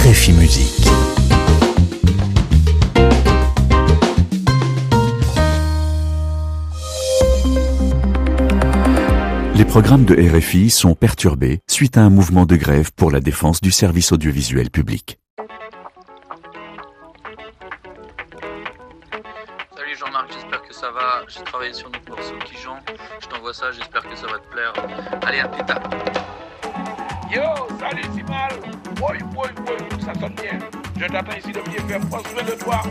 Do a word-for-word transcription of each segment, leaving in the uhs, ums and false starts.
R F I Musique. Les programmes de R F I sont perturbés suite à un mouvement de grève pour la défense du service audiovisuel public. Salut Jean-Marc, j'espère que ça va. J'ai travaillé sur notre morceau Kijan. Je t'envoie ça, j'espère que ça va te plaire. Allez, à plus tard. Yo, salut Simal. Oui, oui, oui, ça sonne bien. Je t'attends ici de bien faire prendre soin de toi.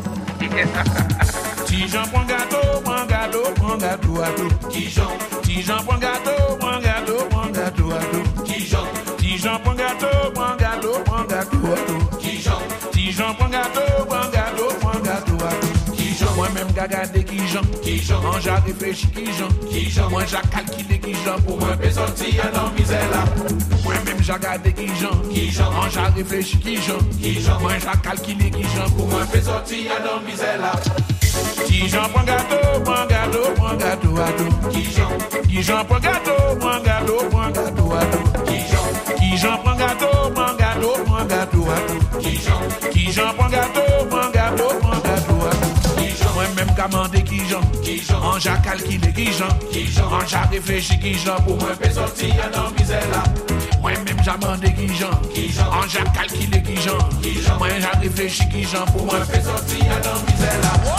Tijan prend gâteau, prend gâteau, prend gâteau à tout. Tijan, Tijan prend gâteau, prend gâteau, prend gâteau à tout. Tijan, Tijan prend gâteau, prend gâteau, prend gâteau à tout. Tijan, Tijan prend gâteau, prend gâteau, prend gâteau à tout. Moi-même j'ai regardé Kijan, Kijan, moi j'ai réfléchi Kijan, Kijan, moi j'ai calculé Kijan pour moi faire sortir dans misère là. Moi-même j'ai regardé Kijan, Kijan, moi j'ai réfléchi Kijan, Kijan, moi j'ai calculé Kijan pour moi faire sortir dans misère là. Kijan prend gâteau, prend gâteau, prend gâteau à tout. Kijan, Kijan prend gâteau, prend gâteau, prend gâteau à tout. Kijan, Kijan prend gâteau, prend gâteau, prend gâteau à tout. Kijan, Kijan prend gâteau, prend gâteau, prend gâteau à tout. Moi-même commandé Kijan, on j'ai calculé Kijan, on j'ai réfléchi Kijan pour moi faire sortir dans misère là. Moi-même j'ai demandé Kijan, on j'ai calculé Kijan, moi j'ai réfléchi Kijan pour moi faire sortir dans misère là.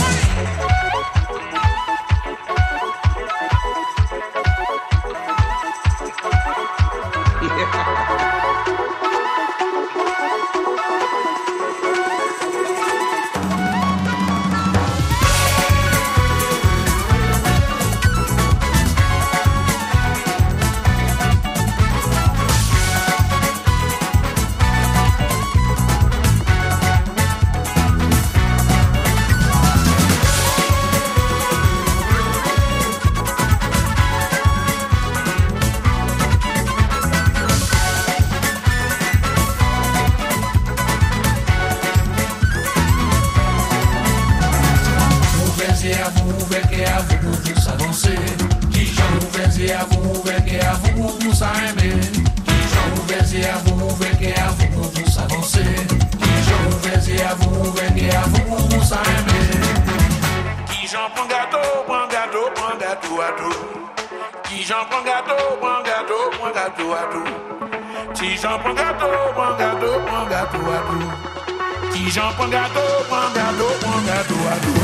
Tijan prend gâteau, prend gâteau, prend gâteau à tout.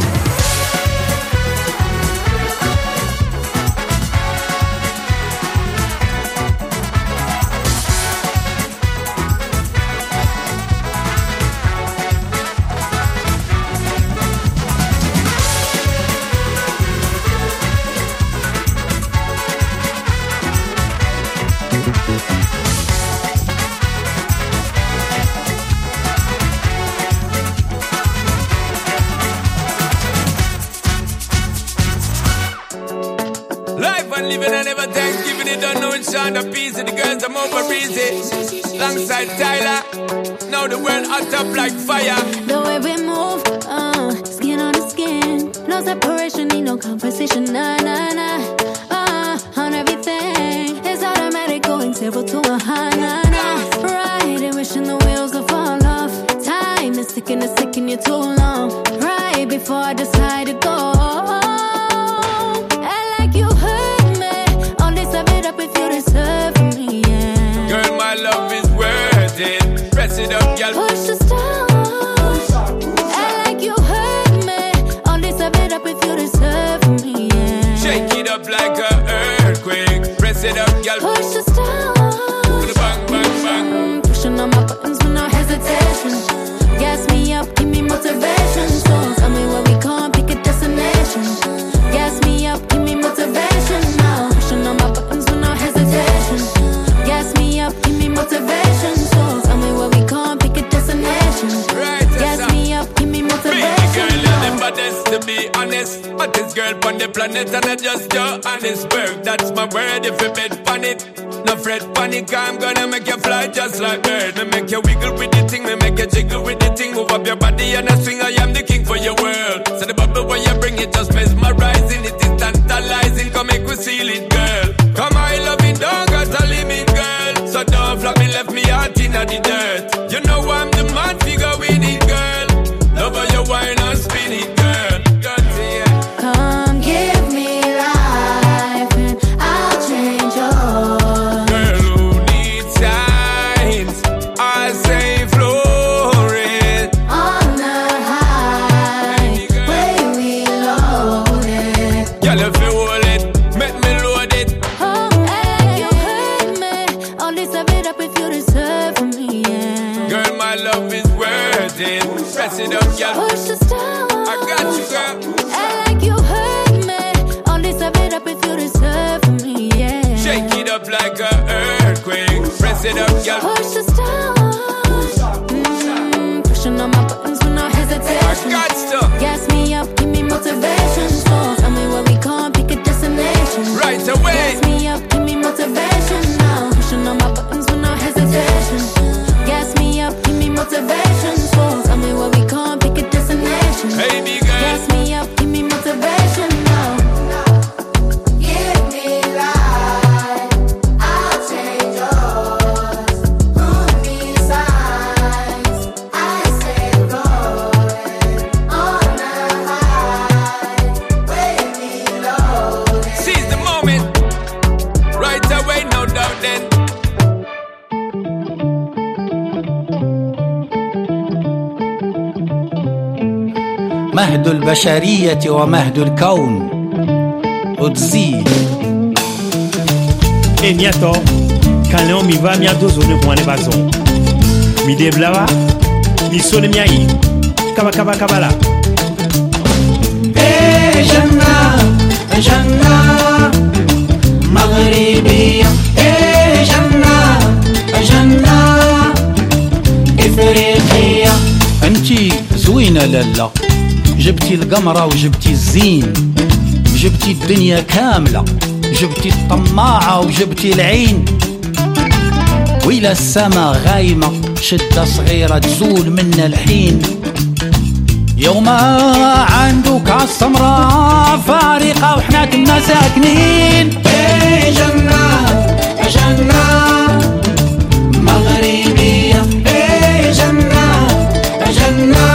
The piece of the girls I'm over easy. Alongside Tyler, now the world hot up like fire. The way we move, uh, skin on the skin. No separation, need no conversation. Nah, nah, nah. Uh, on everything, it's automatic going zero to a high. Nah, nah. Riding, wishing the wheels will fall off. Time is ticking, it's taking you too long. Right before I decide to go. Press it up, girl. Push the stars. I like you hurt me. All this I bet up if you deserve me. Yeah. Shake it up like an earthquake. Press it up, girl. Push the stars. Bang, bang, bang. Pushing on my buttons with no hesitation. Gas me up, give me motivation. So tell me where we come, pick a destination. Gas me up, give me motivation. Now pushing on my buttons with no hesitation. Gas me up, give me motivation. To be honest, hottest girl on the planet, and I just Johannesburg. That's my word. If you bet on it, no fret, panic. I'm gonna make you fly just like bird. Me make you wiggle with the thing, me make you jiggle with the thing. Move up your body and I swing. I am the king for your world. So the bubble when you bring it just mesmerizing. It is tantalizing. Come make we seal it, girl. Come I love it, don't got a limit, girl. So don't flop me, left me out in the dirt. You know I'm the man. Press it up, girl. Push the stars. I got you, girl. Act like you heard me. Only serve it up if you deserve me, yeah. Shake it up like an earthquake. Press it up, girl. Push the stars. Mm, pushing on my buttons with no hesitation. I got stuff. Gas me up, give me motivation. So tell me where we can't pick a destination. Right away. Gas me up, give me motivation now. Pushing on my buttons with no hesitation. Gas me up, give me motivation. So tell me where we can't pick a destination. Hey, big girl. Gas me up, give me motivation now. Give me life, I'll change yours. Prove me signs, I say going on a high. Wait me low. Seize the moment. Right away, no doubt then. مهد البشرية ومهد الكون وتزيد. E niato, kaleo mi va mi ado zone mwane bazon. Mi deblava, mi sone mi ai. Kaba kaba kabala. إيه جنة جنة مغربية، إيه جنة جنة إفريقية. أنتي زوينة لالا، جبتي القمرة وجبتي الزين، جبتي الدنيا كاملة، جبتي الطماعة وجبتي العين. وإلى السما غايمة شدة صغيرة تزول منا الحين. يوم عندك عالسمراء فارقة وحنا كنا ساكنين. إيه جنة جنة مغربية، إيه جنة جنة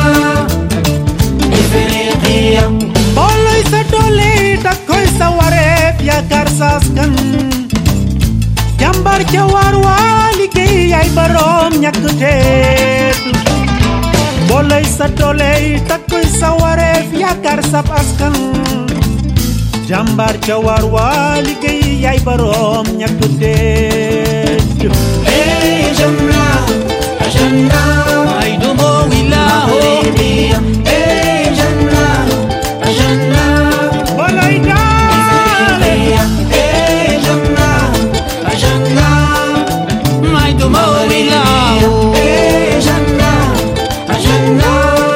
إفريقية. Boloi sedole takoi sawaref ya karsaskan. Jambar jawar wali ke ay barom nyakutet. Boloi sedole takoi sawaref ya karsapaskan. Jambar jawar wali ke ay barom nyakutet. إيه جنة جنة عيدمو ولاهو. إيه جنة جنة Boloi dale. إيه جنة جنة عيدمو ولاهو. إيه جنة جنة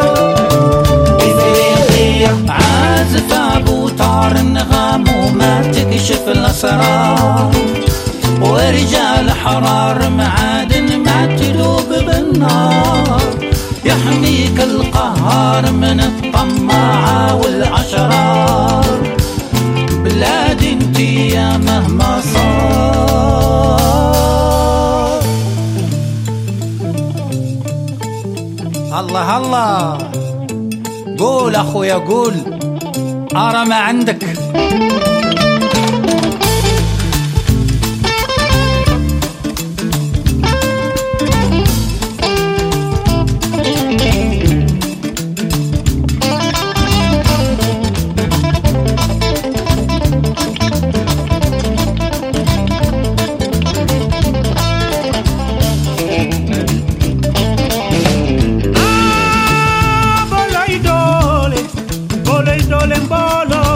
إفريقية. عازف أبو طار النغم وما تكشف الأسرار، ورجال حرار معادن معتلوب بالنار. يحميك القهار من الطماعة والأشرار. بلادي انتي يا مهما صار. الله الله، قول أخويا قول، أرى ما عندك. Boloi dole, boloi dole mbolo.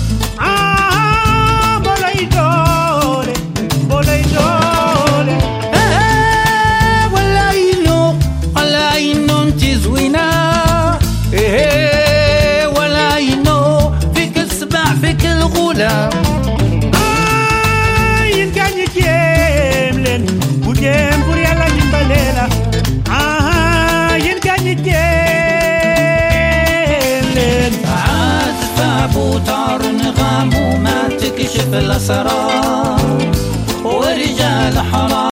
Ah, boloi dole, boloi dole. إيه ولا إنه ولا إنه أنت زوينة. إيه ولا إنه فيك السبع فيك الغلا. Ah, yinganyi kemlen, budem puriala nimbalela. Ah, yinganyi kemlen. عازف أبو طار نغم وما تكشف الأسرار، ورجال حرام